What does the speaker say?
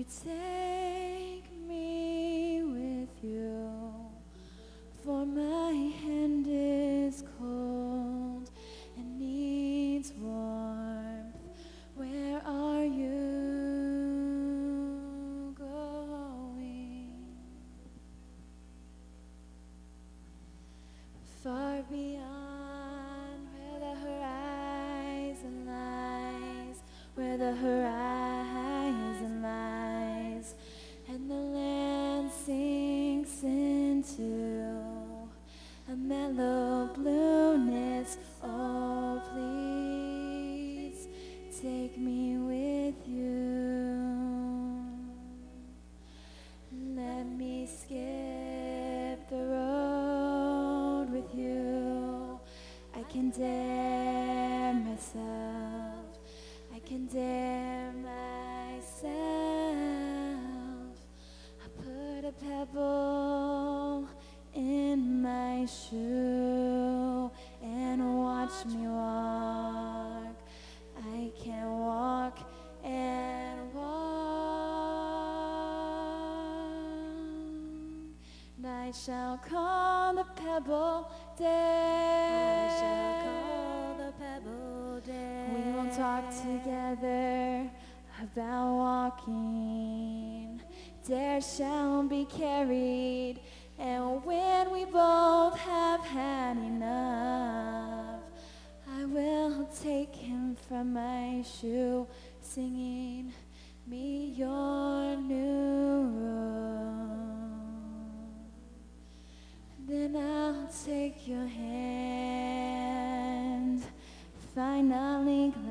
you take me with you? For my hand is cold and needs warmth. Where are you going? Far beyond where the horizon lies, where the horizon lies, and the land sinks into a mellow blueness. Oh, please take me with you. Let me skip the road with you. I can dare myself. I can dare myself. I put a pebble in my shoe and watch me walk. I can walk and walk. And I shall call the pebble day. I shall call the pebble day. We will talk together about walking. Dare shall be carried, and when we both have had enough, I will take him from my shoe, singing me your new road. Then I'll take your hand, finally